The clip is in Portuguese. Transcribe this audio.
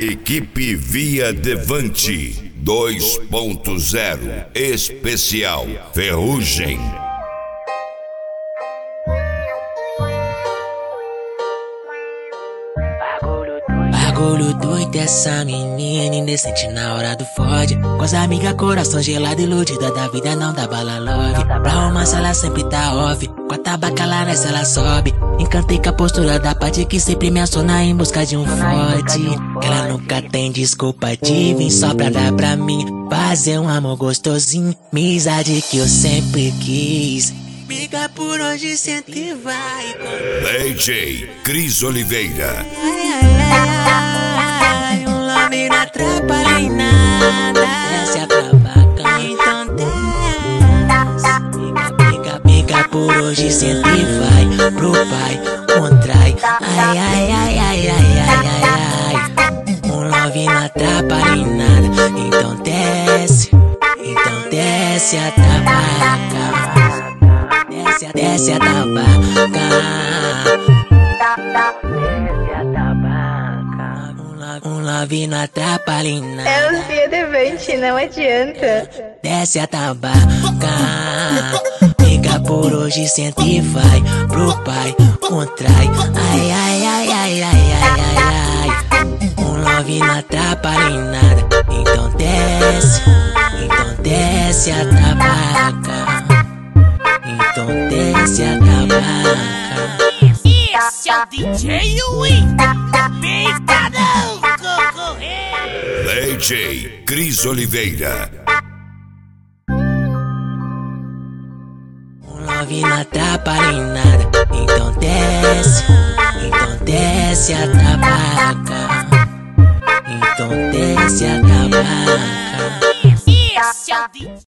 Equipe Via Devante 2.0 Especial Ferrugem. Bagulho doido essa menina indecente na hora do fode. Com as amigas, coração gelado, iludida da vida, não dá bala love. Pra romance ela sempre tá off, com a tabaca lá nessa ela sobe. Encantei com a postura da parte que sempre me aciona em busca de um forte. Ela nunca tem desculpa de vir só pra dar pra mim, fazer um amor gostosinho, amizade que eu sempre quis. Briga por hoje, sente e vai. DJ Cris Oliveira. Um love não atrapalha em nada. Desce a tabaca, então desce. Briga por hoje, sente e vai. Pro pai, contrai. Ai, ai, ai, ai, ai, ai, ai, ai. Um love não atrapalha em nada. Então desce a tabaca. Desce a tabaca. Um love não atrapalha em nada. É o Via Devante, não adianta. Desce a tabaca. Fica por hoje, senta e vai. Pro pai, contrai. Ai, ai, ai, ai, ai, ai, ai, ai. Um love não atrapalha em nada. Então desce a tabaca. Então desce a tabaca. Esse é o DJ Win. Peitadão concorrendo. DJ Cris Oliveira. Um love não atrapalha em nada. Então desce a tabaca. Então desce a tabaca. Esse é o DJ